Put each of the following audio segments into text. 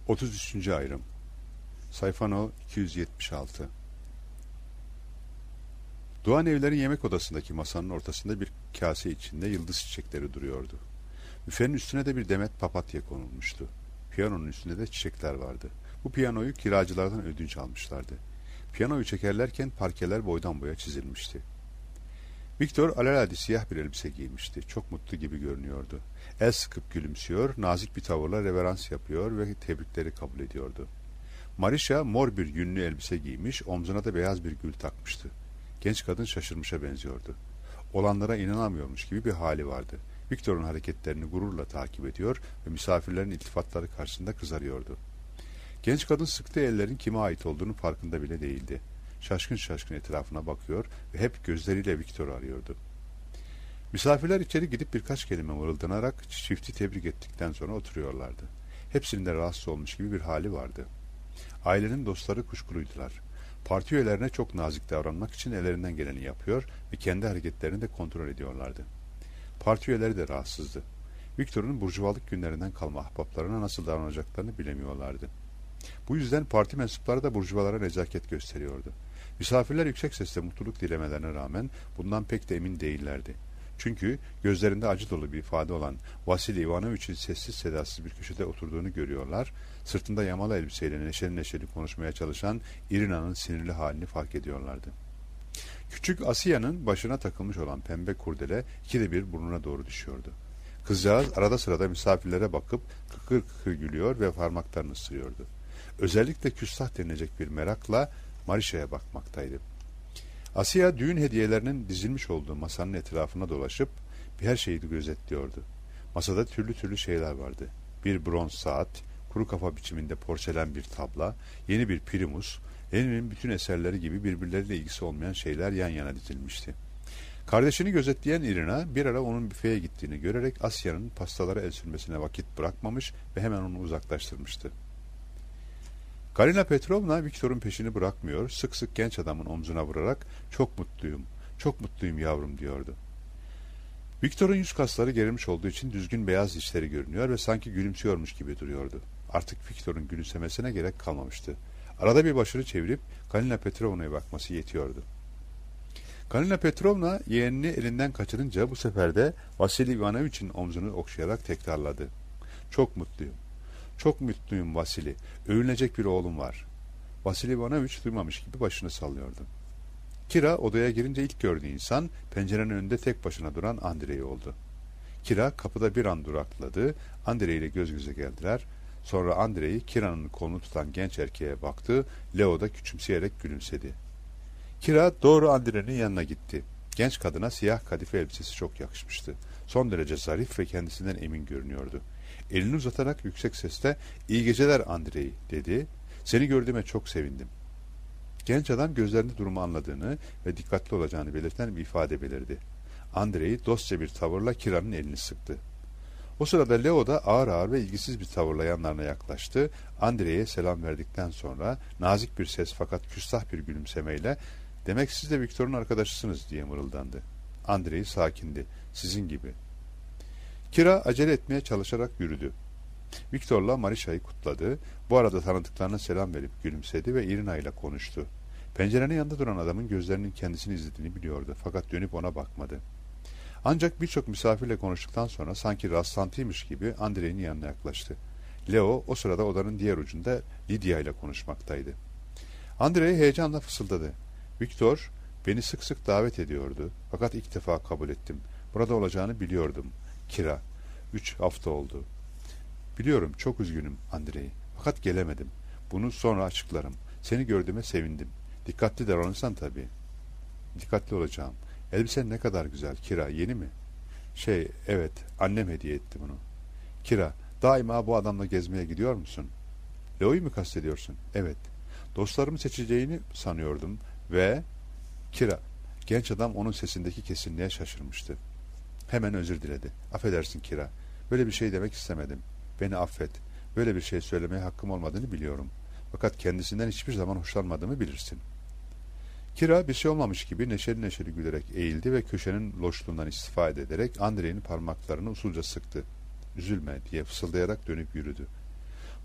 33. ayrım. Sayfa no 276. Doğan Evler'in yemek odasındaki masanın ortasında bir kase içinde yıldız çiçekleri duruyordu. Büfenin üstüne de bir demet papatya konulmuştu. Piyanonun üstünde de çiçekler vardı. Bu piyanoyu kiracılardan ödünç almışlardı. Piyanoyu çekerlerken parkeler boydan boya çizilmişti. Viktor alelade siyah bir elbise giymişti. Çok mutlu gibi görünüyordu. El sıkıp gülümsüyor, nazik bir tavırla reverans yapıyor ve tebrikleri kabul ediyordu. Marisha mor bir yünlü elbise giymiş, omzuna da beyaz bir gül takmıştı. Genç kadın şaşırmışa benziyordu. Olanlara inanamıyormuş gibi bir hali vardı. Viktor'un hareketlerini gururla takip ediyor ve misafirlerin iltifatları karşısında kızarıyordu. Genç kadın sıktığı ellerin kime ait olduğunu farkında bile değildi. Şaşkın şaşkın etrafına bakıyor ve hep gözleriyle Viktor'u arıyordu. Misafirler içeri gidip birkaç kelime mırıldanarak çifti tebrik ettikten sonra oturuyorlardı. Hepsinin de rahatsız olmuş gibi bir hali vardı. Ailenin dostları kuşkuluydular. Parti üyelerine çok nazik davranmak için ellerinden geleni yapıyor ve kendi hareketlerini de kontrol ediyorlardı. Parti üyeleri de rahatsızdı. Viktor'un burjuvalık günlerinden kalma ahbaplarına nasıl davranacaklarını bilemiyorlardı. Bu yüzden parti mensupları da burjuvalara nezaket gösteriyordu. Misafirler yüksek sesle mutluluk dilemelerine rağmen bundan pek de emin değillerdi. Çünkü gözlerinde acı dolu bir ifade olan Vasili Ivanoviç'in sessiz sedasız bir köşede oturduğunu görüyorlar, sırtında yamalı elbiseyle neşeli neşeli konuşmaya çalışan Irina'nın sinirli halini fark ediyorlardı. Küçük Asia'nın başına takılmış olan pembe kurdele ikide bir burnuna doğru düşüyordu. Kızcağız arada sırada misafirlere bakıp kıkır kıkır gülüyor ve parmaklarını ısırıyordu. Özellikle küstah denilecek bir merakla Marisha'ya bakmaktaydı. Asia düğün hediyelerinin dizilmiş olduğu masanın etrafına dolaşıp her şeyi gözetliyordu. Masada türlü türlü şeyler vardı. Bir bronz saat, kuru kafa biçiminde porselen bir tabla, yeni bir primus, Lenin'in bütün eserleri gibi birbirleriyle ilgisi olmayan şeyler yan yana dizilmişti. Kardeşini gözetleyen Irina bir ara onun büfeye gittiğini görerek Asya'nın pastalara el sürmesine vakit bırakmamış ve hemen onu uzaklaştırmıştı. Galina Petrovna Viktor'un peşini bırakmıyor, sık sık genç adamın omzuna vurarak "Çok mutluyum, çok mutluyum yavrum" diyordu. Viktor'un yüz kasları gerilmiş olduğu için düzgün beyaz dişleri görünüyor ve sanki gülümsüyormuş gibi duruyordu. Artık Viktor'un gülümsemesine gerek kalmamıştı. Arada bir başını çevirip Galina Petrovna'ya bakması yetiyordu. Galina Petrovna yeğenini elinden kaçırınca bu sefer de Vasili Ivanoviç'in omzunu okşayarak tekrarladı. "Çok mutluyum. Çok mutluyum Vasili. Övünecek bir oğlum var." Vasili Ivanoviç duymamış gibi başını sallıyordu. Kira odaya girince ilk gördüğü insan pencerenin önünde tek başına duran Andrei oldu. Kira kapıda bir an durakladı. Andrei ile göz göze geldiler. Sonra Andrei Kira'nın kolunu tutan genç erkeğe baktı. Leo da küçümseyerek gülümsedi. Kira doğru Andrei'nin yanına gitti. Genç kadına siyah kadife elbisesi çok yakışmıştı. Son derece zarif ve kendisinden emin görünüyordu. Elini uzatarak yüksek sesle "İyi geceler Andrei" dedi. "Seni gördüğüme çok sevindim." Genç adam gözlerinde durumu anladığını ve dikkatli olacağını belirten bir ifade belirdi. Andrei dostça bir tavırla Kira'nın elini sıktı. O sırada Leo da ağır ağır ve ilgisiz bir tavırla yanlarına yaklaştı. Andrei'ye selam verdikten sonra nazik bir ses fakat küstah bir gülümsemeyle "Demek siz de Viktor'un arkadaşısınız" diye mırıldandı. Andrei sakindi. "Sizin gibi." Kira acele etmeye çalışarak yürüdü. Viktor'la Marisha'yı kutladı. Bu arada tanıdıklarına selam verip gülümsedi ve Irina ile konuştu. Pencerenin yanında duran adamın gözlerinin kendisini izlediğini biliyordu fakat dönüp ona bakmadı. Ancak birçok misafirle konuştuktan sonra sanki rastlantıymış gibi Andrei'nin yanına yaklaştı. Leo o sırada odanın diğer ucunda Lydia ile konuşmaktaydı. Andrei heyecanla fısıldadı. "Viktor beni sık sık davet ediyordu fakat ilk defa kabul ettim. Burada olacağını biliyordum. Kira, 3 hafta oldu." "Biliyorum, çok üzgünüm Andrei. Fakat gelemedim. Bunu sonra açıklarım. Seni gördüğüme sevindim. Dikkatli davranırsan tabii." "Dikkatli olacağım. Elbisen ne kadar güzel Kira, yeni mi?" Evet, annem hediye etti bunu." "Kira, daima bu adamla gezmeye gidiyor musun?" "Leo'yu mu kastediyorsun?" "Evet. Dostlarımı seçeceğini sanıyordum ve..." Kira, genç adam onun sesindeki kesinliğe şaşırmıştı. Hemen özür diledi. "Affedersin Kira. Böyle bir şey demek istemedim. Beni affet. Böyle bir şey söylemeye hakkım olmadığını biliyorum. Fakat kendisinden hiçbir zaman hoşlanmadığımı bilirsin." Kira bir şey olmamış gibi neşeli neşeli gülerek eğildi ve köşenin loşluğundan istifade ederek Andrei'nin parmaklarını usulca sıktı. "Üzülme" diye fısıldayarak dönüp yürüdü.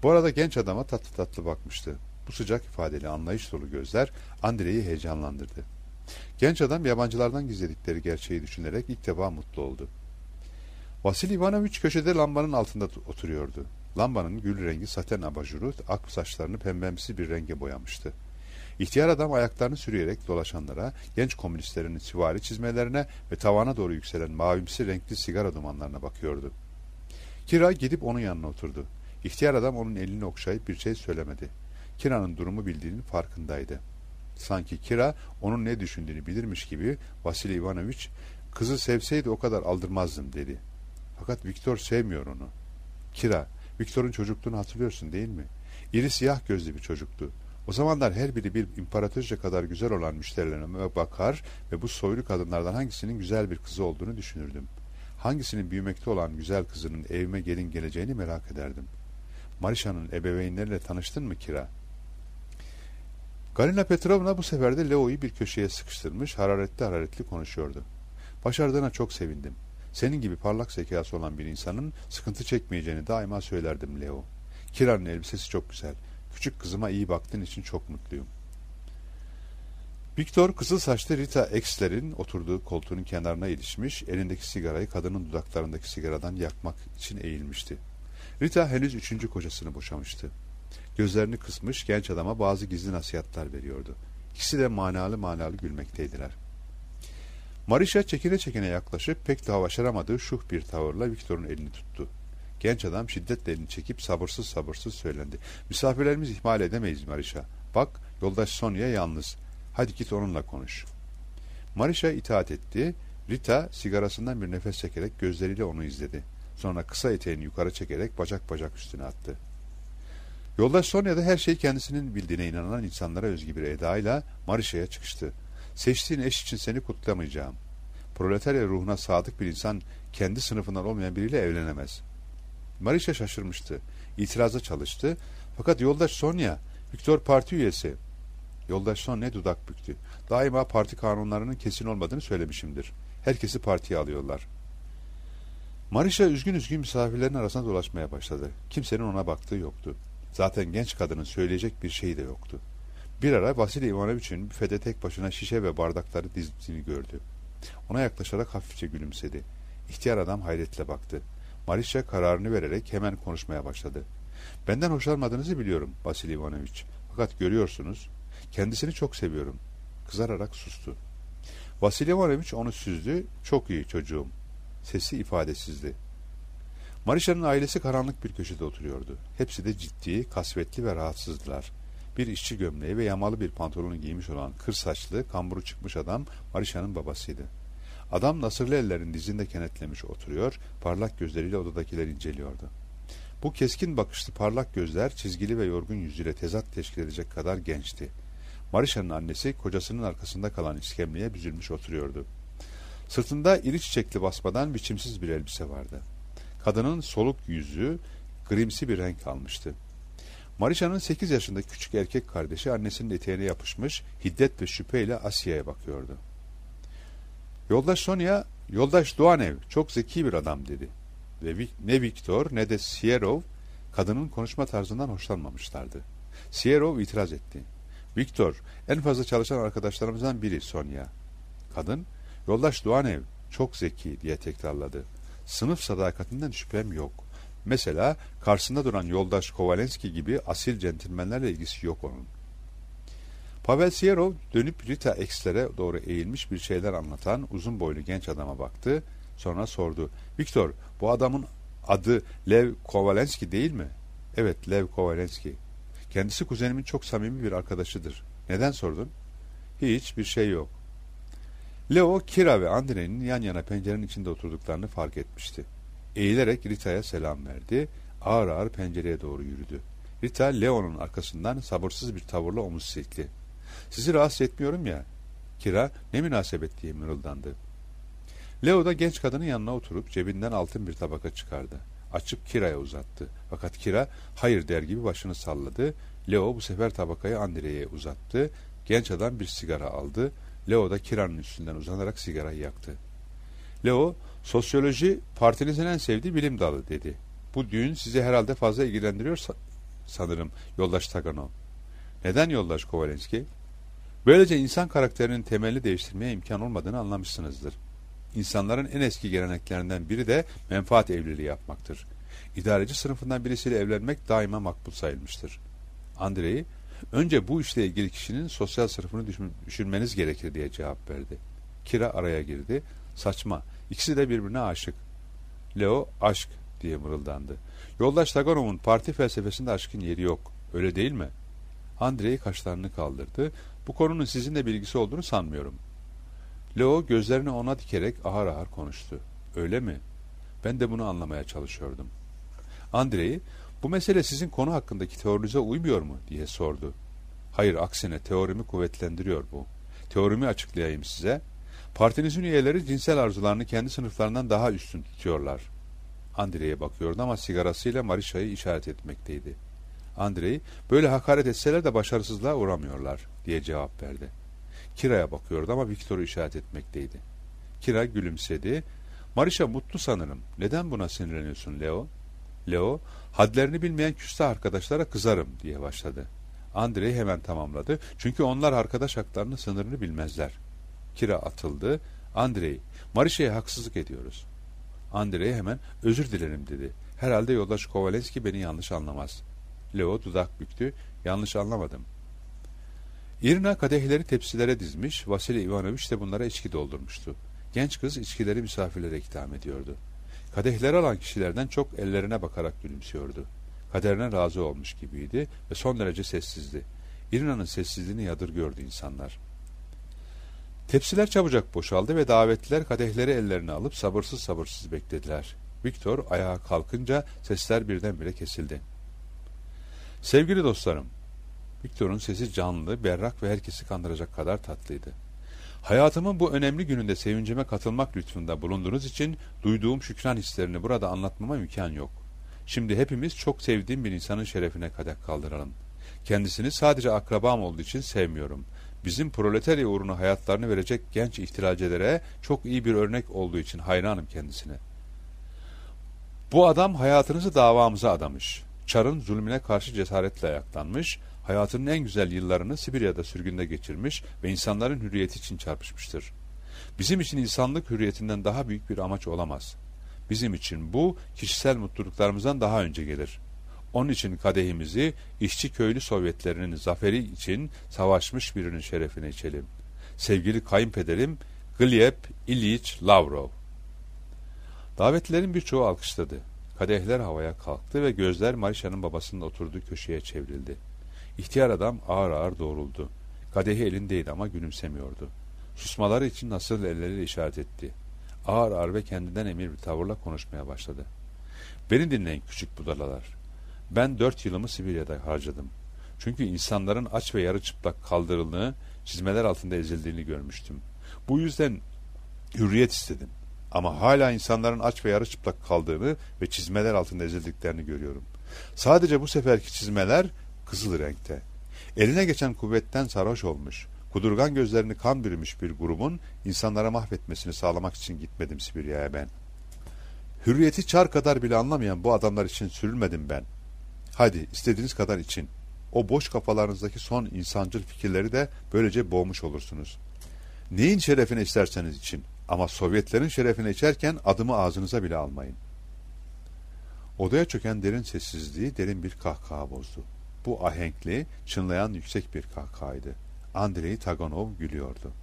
Bu arada genç adama tatlı tatlı bakmıştı. Bu sıcak ifadeli, anlayış dolu gözler Andrei'yi heyecanlandırdı. Genç adam yabancılardan gizledikleri gerçeği düşünerek ilk defa mutlu oldu. Vasili Ivanoviç köşede lambanın altında oturuyordu. Lambanın gül rengi saten abajuru ak saçlarını pembemsi bir renge boyamıştı. İhtiyar adam ayaklarını sürüyerek dolaşanlara, genç komünistlerin süvari çizmelerine ve tavana doğru yükselen mavimsi renkli sigara dumanlarına bakıyordu. Kira gidip onun yanına oturdu. İhtiyar adam onun elini okşayıp bir şey söylemedi. Kira'nın durumu bildiğinin farkındaydı. Sanki Kira onun ne düşündüğünü bilirmiş gibi Vasili Ivanoviç, "Kızı sevseydi o kadar aldırmazdım," dedi. "Fakat Viktor sevmiyor onu." "Kira, Viktor'un çocukluğunu hatırlıyorsun değil mi? İri siyah gözlü bir çocuktu. O zamanlar her biri bir imparatorca kadar güzel olan müşterilerime bakar ve bu soylu kadınlardan hangisinin güzel bir kızı olduğunu düşünürdüm. Hangisinin büyümekte olan güzel kızının evime gelin geleceğini merak ederdim. Marişa'nın ebeveynleriyle tanıştın mı Kira?" Galina Petrovna bu sefer de Leo'yu bir köşeye sıkıştırmış, hararetli konuşuyordu. "Başardığına çok sevindim. Senin gibi parlak zekası olan bir insanın sıkıntı çekmeyeceğini daima söylerdim Leo. Kira'nın elbisesi çok güzel. Küçük kızıma iyi baktığın için çok mutluyum." Viktor kızıl saçlı Rita Exler'in oturduğu koltuğunun kenarına ilişmiş, elindeki sigarayı kadının dudaklarındaki sigaradan yakmak için eğilmişti. Rita henüz 3. kocasını boşamıştı. Gözlerini kısmış genç adama bazı gizli nasihatler veriyordu. İkisi de manalı gülmekteydiler. Marisha çekine çekine yaklaşıp pek de başaramadığı şuh bir tavırla Viktor'un elini tuttu. Genç adam şiddetle elini çekip sabırsız söylendi. "Misafirlerimizi ihmal edemeyiz Marisha. Bak, yoldaş Sonya yalnız. Hadi git onunla konuş." Marisha itaat etti. Rita sigarasından bir nefes çekerek gözleriyle onu izledi. Sonra kısa eteğini yukarı çekerek bacak üstüne attı. Yoldaş Sonya da her şeyi kendisinin bildiğine inanan insanlara özgü bir edayla Marisha'ya çıkıştı. "Seçtiğin eş için seni kutlamayacağım. Proletarya ruhuna sadık bir insan kendi sınıfından olmayan biriyle evlenemez." Marisha şaşırmıştı. İtiraza çalıştı. "Fakat yoldaş Sonya, Viktor parti üyesi." Yoldaş Sonya dudak büktü. "Daima parti kanunlarının kesin olmadığını söylemişimdir. Herkesi partiye alıyorlar." Marisha üzgün misafirlerin arasında dolaşmaya başladı. Kimsenin ona baktığı yoktu. Zaten genç kadının söyleyecek bir şeyi de yoktu. Bir ara Vasili Ivanoviç'in büfede tek başına şişe ve bardakları dizdiğini gördü. Ona yaklaşarak hafifçe gülümsedi. İhtiyar adam hayretle baktı. Marisha kararını vererek hemen konuşmaya başladı. "Benden hoşlanmadığınızı biliyorum Vasili Ivanoviç. Fakat görüyorsunuz, kendisini çok seviyorum." Kızararak sustu. Vasili Ivanoviç onu süzdü. "Çok iyi çocuğum." Sesi ifadesizdi. Marisha'nın ailesi karanlık bir köşede oturuyordu. Hepsi de ciddi, kasvetli ve rahatsızdılar. Bir işçi gömleği ve yamalı bir pantolonu giymiş olan kır saçlı, kamburu çıkmış adam Marisha'nın babasıydı. Adam nasırlı ellerini dizinde kenetlemiş oturuyor, parlak gözleriyle odadakileri inceliyordu. Bu keskin bakışlı parlak gözler çizgili ve yorgun yüzüyle tezat teşkil edecek kadar gençti. Marisha'nın annesi kocasının arkasında kalan iskemleye büzülmüş oturuyordu. Sırtında iri çiçekli basmadan biçimsiz bir elbise vardı. Kadının soluk yüzü grimsi bir renk almıştı. Marisha'nın 8 yaşındaki küçük erkek kardeşi annesinin eteğine yapışmış, hiddet ve şüpheyle Asya'ya bakıyordu. Yoldaş Sonya, "Yoldaş Doğanev çok zeki bir adam," dedi. Ve ne Viktor ne de Sierov kadının konuşma tarzından hoşlanmamışlardı. Sierov itiraz etti. "Viktor, en fazla çalışan arkadaşlarımızdan biri Sonya." Kadın, "Yoldaş Doğanev çok zeki," diye tekrarladı. "Sınıf sadakatinden şüphem yok. Mesela karşısında duran yoldaş Kovalenski gibi asil centilmenlerle ilgisi yok onun." Pavel Sierov dönüp Rita Exler'e doğru eğilmiş bir şeyler anlatan uzun boylu genç adama baktı. Sonra sordu. "Viktor, bu adamın adı Lev Kovalenski değil mi?" "Evet, Lev Kovalenski. Kendisi kuzenimin çok samimi bir arkadaşıdır." "Neden sordun?" "Hiçbir şey yok." Leo, Kira ve Andrei'nin yan yana pencerenin içinde oturduklarını fark etmişti. Eğilerek Rita'ya selam verdi. Ağır ağır pencereye doğru yürüdü. Rita, Leo'nun arkasından sabırsız bir tavırla omuz silkti. "Sizi rahatsız etmiyorum ya." Kira, "Ne münasebet," diye mırıldandı. Leo da genç kadının yanına oturup cebinden altın bir tabaka çıkardı. Açıp Kira'ya uzattı. Fakat Kira hayır der gibi başını salladı. Leo bu sefer tabakayı Andrei'ye uzattı. Genç adam bir sigara aldı. Leo da Kira'nın üstünden uzanarak sigarayı yaktı. Leo, "Sosyoloji partinizin en sevdiği bilim dalı," dedi. "Bu düğün sizi herhalde fazla ilgilendiriyorsa..." sanırım yoldaş Taganov. Neden yoldaş Kovalenski? Böylece insan karakterinin temelini değiştirmeye imkan olmadığını anlamışsınızdır. İnsanların en eski geleneklerinden biri de menfaat evliliği yapmaktır. İdareci sınıfından birisiyle evlenmek daima makbul sayılmıştır. Andrei, önce bu işle ilgili kişinin sosyal sınıfını düşünmeniz gerekir diye cevap verdi. Kira araya girdi. Saçma. İkisi de birbirine aşık. Leo, aşk diye mırıldandı. Yoldaş Taganov'un parti felsefesinde aşkın yeri yok. Öyle değil mi? Andrei kaşlarını kaldırdı. Bu konunun sizinle bilgisi olduğunu sanmıyorum. Leo gözlerini ona dikerek ağır ağır konuştu. Öyle mi? Ben de bunu anlamaya çalışıyordum. Andrei, bu mesele sizin konu hakkındaki teorinize uymuyor mu diye sordu. Hayır, aksine teorimi kuvvetlendiriyor bu. Teorimi açıklayayım size. Partinizin üyeleri cinsel arzularını kendi sınıflarından daha üstün tutuyorlar. Andrei'ye bakıyordu ama sigarasıyla Marişa'yı işaret etmekteydi. Andrei, böyle hakaret etseler de başarısızlığa uğramıyorlar diye cevap verdi. Kira'ya bakıyordu ama Viktor'u işaret etmekteydi. Kira gülümsedi. Marişa mutlu sanırım. Neden buna sinirleniyorsun Leo? Leo, hadlerini bilmeyen küstah arkadaşlara kızarım diye başladı. Andrei hemen tamamladı. Çünkü onlar arkadaş haklarının sınırını bilmezler. Kira atıldı. Andrei, Marişa'ya haksızlık ediyoruz. Andrei hemen özür dilerim dedi. Herhalde yoldaş Kovalenski beni yanlış anlamaz. Leo dudak büktü. Yanlış anlamadım. İrina kadehleri tepsilere dizmiş, Vasili Ivanoviç de bunlara içki doldurmuştu. Genç kız içkileri misafirlere ikram ediyordu. Kadehleri alan kişilerden çok ellerine bakarak gülümsüyordu. Kaderine razı olmuş gibiydi ve son derece sessizdi. İrina'nın sessizliğini yadırgıyordu insanlar. Tepsiler çabucak boşaldı ve davetliler kadehleri ellerine alıp sabırsız beklediler. Viktor ayağa kalkınca sesler birdenbire kesildi. Sevgili dostlarım, Viktor'un sesi canlı, berrak ve herkesi kandıracak kadar tatlıydı. Hayatımın bu önemli gününde sevincime katılmak lütfunda bulunduğunuz için duyduğum şükran hislerini burada anlatmama imkan yok. Şimdi hepimiz çok sevdiğim bir insanın şerefine kadeh kaldıralım. Kendisini sadece akrabam olduğu için sevmiyorum. Bizim proletarya uğruna hayatlarını verecek genç ihtiracilere çok iyi bir örnek olduğu için hayranım kendisine. Bu adam hayatınızı davamıza adamış. Çar'ın zulmüne karşı cesaretle ayaklanmış, hayatının en güzel yıllarını Sibirya'da sürgünde geçirmiş ve insanların hürriyeti için çarpışmıştır. Bizim için insanlık hürriyetinden daha büyük bir amaç olamaz. Bizim için bu, kişisel mutluluklarımızdan daha önce gelir. Onun için kadehimizi işçi köylü Sovyetlerinin zaferi için savaşmış birinin şerefine içelim. Sevgili kayınpederim Gleb İliç Lavrov. Davetlilerin birçoğu alkışladı. Kadehler havaya kalktı ve gözler Marişa'nın babasının oturduğu köşeye çevrildi. İhtiyar adam ağır ağır doğruldu. Kadehi elindeydi ama gülümsemiyordu. Susmaları için nasıl elleriyle işaret etti. Ağır ağır ve kendinden emir bir tavırla konuşmaya başladı. Beni dinleyin küçük budalalar. Ben 4 yılımı Sibirya'da harcadım. Çünkü insanların aç ve yarı çıplak kaldırıldığını, çizmeler altında ezildiğini görmüştüm. Bu yüzden hürriyet istedim. Ama hala insanların aç ve yarı çıplak kaldığını ve çizmeler altında ezildiklerini görüyorum. Sadece bu seferki çizmeler kızıl renkte. Eline geçen kuvvetten sarhoş olmuş, kudurgan gözlerini kan bürümüş bir grubun insanlara mahvetmesini sağlamak için gitmedim Sibirya'ya ben. Hürriyeti Çar kadar bile anlamayan bu adamlar için sürülmedim ben. Hadi istediğiniz kadar için. O boş kafalarınızdaki son insancıl fikirleri de böylece boğmuş olursunuz. Neyin şerefine isterseniz için. Ama Sovyetlerin şerefine içerken adımı ağzınıza bile almayın. Odaya çöken derin sessizliği derin bir kahkaha bozdu. Bu ahenkli, çınlayan yüksek bir kahkahaydı. Andrei Taganov gülüyordu.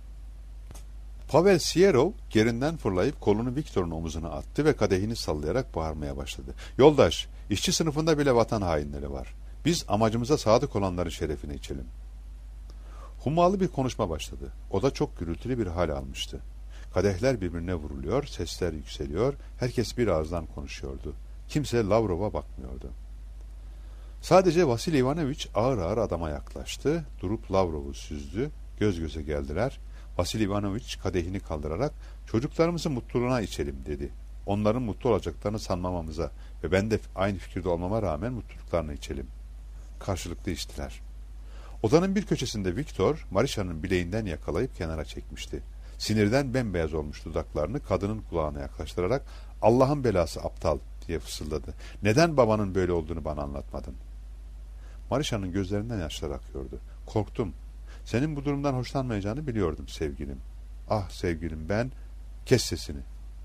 Pavel Sierov gerinden fırlayıp kolunu Viktor'un omuzuna attı ve kadehini sallayarak bağırmaya başladı. Yoldaş, işçi sınıfında bile vatan hainleri var. Biz amacımıza sadık olanların şerefine içelim. Hummalı bir konuşma başladı. Oda çok gürültülü bir hal almıştı. Kadehler birbirine vuruluyor, sesler yükseliyor, herkes bir ağızdan konuşuyordu. Kimse Lavrov'a bakmıyordu. Sadece Vasili Ivanoviç ağır ağır adama yaklaştı, durup Lavrov'u süzdü, göz göze geldiler. Vasili Ivanoviç kadehini kaldırarak çocuklarımızın mutluluğuna içelim dedi. Onların mutlu olacaklarını sanmamamıza ve ben de aynı fikirde olmama rağmen mutluluklarını içelim. Karşılıklı içtiler. Odanın bir köşesinde Viktor, Marişa'nın bileğinden yakalayıp kenara çekmişti. Sinirden bembeyaz olmuş dudaklarını kadının kulağına yaklaştırarak "Allah'ın belası aptal" diye fısıldadı. "Neden babanın böyle olduğunu bana anlatmadın?" Marişa'nın gözlerinden yaşlar akıyordu. Korktum. Senin bu durumdan hoşlanmayacağını biliyordum sevgilim. Ah sevgilim ben... Kes sesini.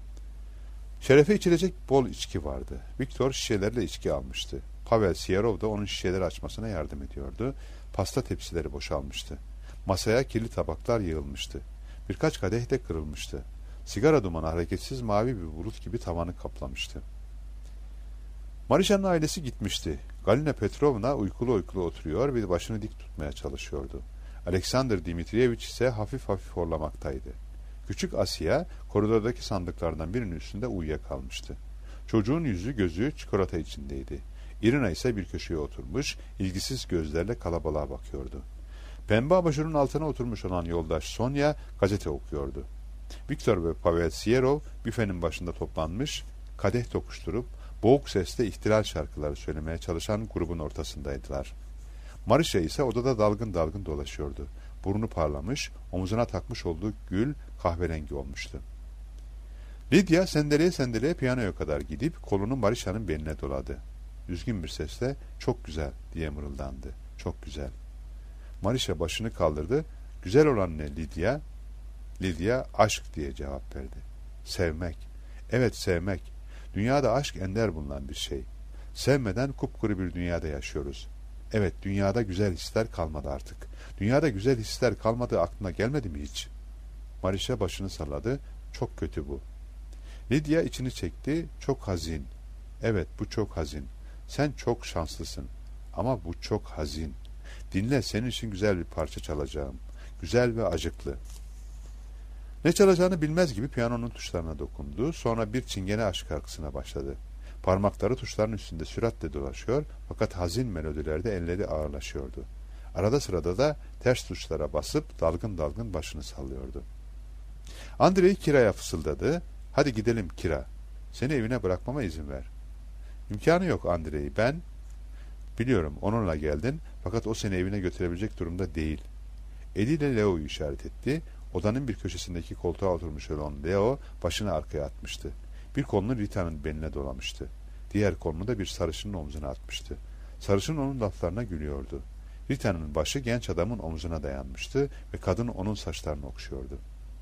Şerefe içilecek bol içki vardı. Viktor şişelerle içki almıştı. Pavel Siyarov da onun şişeleri açmasına yardım ediyordu. Pasta tepsileri boşalmıştı. Masaya kirli tabaklar yığılmıştı. Birkaç kadeh de kırılmıştı. Sigara dumanı hareketsiz mavi bir bulut gibi tavanı kaplamıştı. Marişa'nın ailesi gitmişti. Galina Petrovna uykulu uykulu oturuyor ve başını dik tutmaya çalışıyordu. Alexander Dimitrievich ise hafif hafif horlamaktaydı. Küçük Asya koridordaki sandıklardan birinin üstünde uyuyakalmıştı. Çocuğun yüzü gözü çikolata içindeydi. Irina ise bir köşeye oturmuş, ilgisiz gözlerle kalabalığa bakıyordu. Pembe abajurun altına oturmuş olan yoldaş Sonya gazete okuyordu. Viktor ve Pavel Siyarov büfenin başında toplanmış, kadeh tokuşturup boğuk sesle ihtilal şarkıları söylemeye çalışan grubun ortasındaydılar. Marişa ise odada dalgın dalgın dolaşıyordu. Burnu parlamış, omuzuna takmış olduğu gül kahverengi olmuştu. Lidya sendeleye sendeleye piyanoya kadar gidip kolunu Marişa'nın beline doladı. Üzgün bir sesle "Çok güzel" diye mırıldandı. "Çok güzel." Marişa başını kaldırdı. "Güzel olan ne Lidya?" Lidya "Aşk" diye cevap verdi. "Sevmek." "Evet, sevmek. Dünyada aşk ender bulunan bir şey. Sevmeden kupkuru bir dünyada yaşıyoruz. Evet, dünyada güzel hisler kalmadı artık. Dünyada güzel hisler kalmadığı aklına gelmedi mi hiç?" Marişa başını salladı. "Çok kötü bu." Lidya içini çekti. "Çok hazin." "Evet, bu çok hazin. Sen çok şanslısın. Ama bu çok hazin. Dinle, senin için güzel bir parça çalacağım. Güzel ve acıklı." Ne çalacağını bilmez gibi piyanonun tuşlarına dokundu. Sonra bir çingene aşk şarkısına başladı. Parmakları tuşların üstünde süratle dolaşıyor, fakat hazin melodilerde elleri ağırlaşıyordu. Arada sırada da ters tuşlara basıp dalgın dalgın başını sallıyordu. Andrei Kira'ya fısıldadı. "Hadi gidelim Kira. Seni evine bırakmama izin ver." "İmkanı yok Andrei, ben..." "Biliyorum, onunla geldin, fakat o seni evine götürebilecek durumda değil." Eliyle Leo'yu işaret etti. Odanın bir köşesindeki koltuğa oturmuş olan Leo başını arkaya atmıştı. Bir kolunu Rita'nın beline dolamıştı. Diğer kolunu da bir sarışının omzuna atmıştı. Sarışın onun laflarına gülüyordu. Rita'nın başı genç adamın omzuna dayanmıştı ve kadın onun saçlarını okşuyordu.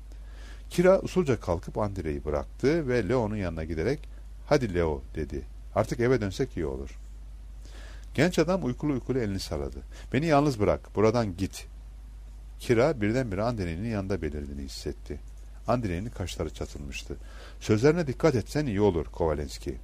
Kira usulca kalkıp Andrei'yi bıraktı ve Leo'nun yanına giderek "Hadi Leo" dedi. "Artık eve dönsek iyi olur." Genç adam uykulu uykulu elini salladı. "Beni yalnız bırak, buradan git." Kira birdenbire Andrei'nin yanında belirdiğini hissetti. Andrei'nin kaşları çatılmıştı. "Sözlerine dikkat etsen iyi olur Kovalenski."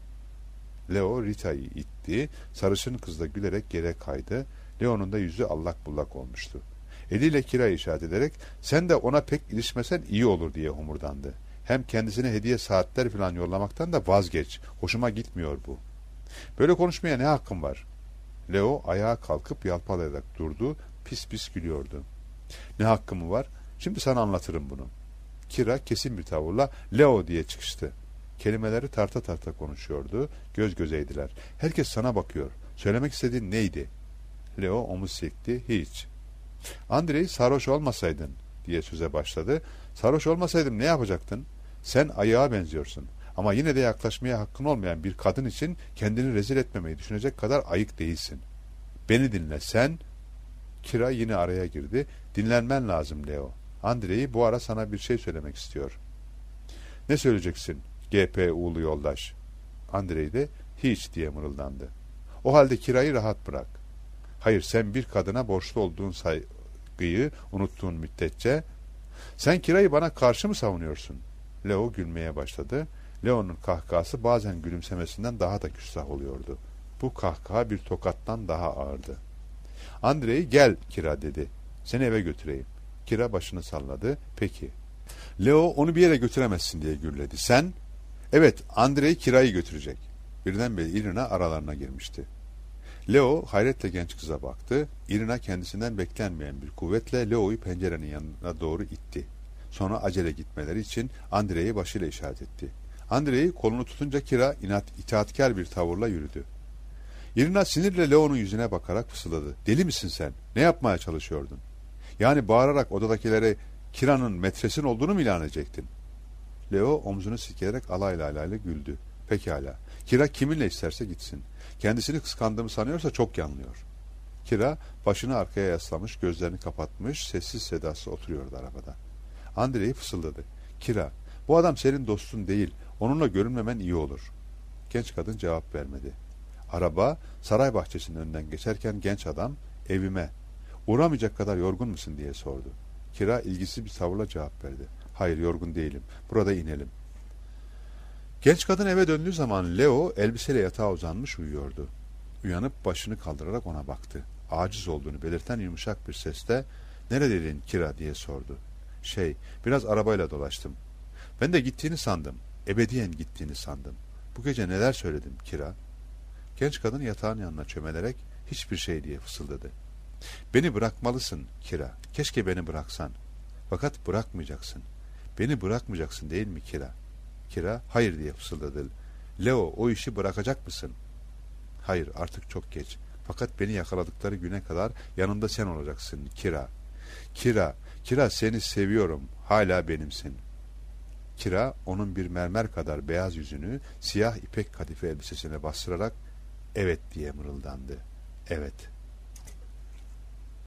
Leo Rita'yı itti. Sarışın kız da gülerek geri kaydı. Leo'nun da yüzü allak bullak olmuştu. Eliyle Kira'yı işaret ederek "Sen de ona pek ilişmesen iyi olur" diye homurdandı. "Hem kendisine hediye saatler falan yollamaktan da vazgeç. Hoşuma gitmiyor bu." "Böyle konuşmaya ne hakkım var?" Leo ayağa kalkıp yalpalayarak durdu. Pis pis gülüyordu. "Ne hakkım var? Şimdi sana anlatırım bunu." Kira kesin bir tavırla "Leo" diye çıkıştı. Kelimeleri tarta tarta konuşuyordu. Göz gözeydiler. "Herkes sana bakıyor. Söylemek istediğin neydi?" Leo omuz silkti. "Hiç." "Andrei, sarhoş olmasaydın" diye söze başladı. "Sarhoş olmasaydım ne yapacaktın? Sen ayağa benziyorsun. Ama yine de yaklaşmaya hakkın olmayan bir kadın için kendini rezil etmemeyi düşünecek kadar ayık değilsin. Beni dinle sen." Kira yine araya girdi. "Dinlenmen lazım Leo. Andrei bu ara sana bir şey söylemek istiyor." "Ne söyleyeceksin GPU'lu yoldaş?" Andrei de "Hiç" diye mırıldandı. "O halde Kira'yı rahat bırak." "Hayır, sen bir kadına borçlu olduğun saygıyı unuttuğun müddetçe..." "Sen Kira'yı bana karşı mı savunuyorsun?" Leo gülmeye başladı. Leo'nun kahkahası bazen gülümsemesinden daha da küstah oluyordu. Bu kahkaha bir tokattan daha ağırdı. "Andrei, gel Kira" dedi. "Seni eve götüreyim." Kira başını salladı. "Peki." Leo "Onu bir yere götüremezsin" diye gürledi. "Sen?" "Evet, Andrei Kira'yı götürecek." Birdenbire Irina aralarına girmişti. Leo hayretle genç kıza baktı. Irina kendisinden beklenmeyen bir kuvvetle Leo'yu pencerenin yanına doğru itti. Sonra acele gitmeleri için Andrei'yi başıyla işaret etti. Andrei kolunu tutunca Kira itaatkar bir tavırla yürüdü. Irina sinirle Leo'nun yüzüne bakarak fısıldadı. "Deli misin sen? Ne yapmaya çalışıyordun? Yani bağırarak odadakilere Kira'nın metresin olduğunu mu ilan edecektin?" Leo omzunu silkeleyerek alayla güldü. "Pekala. Kira kiminle isterse gitsin. Kendisini kıskandığımı sanıyorsa çok yanılıyor." Kira başını arkaya yaslamış, gözlerini kapatmış, sessiz sedasız oturuyordu arabada. Andrei fısıldadı. Kira, bu adam senin dostun değil, onunla görünmemen iyi olur. Genç kadın cevap vermedi. Araba saray bahçesinin önünden geçerken genç adam evime, uğramayacak kadar yorgun musun diye sordu. Kira ilgisiz bir tavırla cevap verdi. Hayır, yorgun değilim, burada inelim. Genç kadın eve döndüğü zaman Leo elbiseyle yatağa uzanmış uyuyordu. Uyanıp başını kaldırarak ona baktı. Aciz olduğunu belirten yumuşak bir sesle "Neredeydin Kira?" diye sordu. Biraz arabayla dolaştım. Ben de gittiğini sandım. Ebediyen gittiğini sandım. Bu gece neler söyledim Kira? Genç kadın yatağın yanına çömelerek hiçbir şey diye fısıldadı. Beni bırakmalısın Kira. Keşke beni bıraksan. Fakat bırakmayacaksın. Beni bırakmayacaksın değil mi Kira? Kira hayır diye fısıldadı. Leo, o işi bırakacak mısın? Hayır, artık çok geç. Fakat beni yakaladıkları güne kadar yanımda sen olacaksın Kira. Kira seni seviyorum. Hala benimsin. Kira onun bir mermer kadar beyaz yüzünü siyah ipek kadife elbisesine bastırarak evet diye mırıldandı. Evet.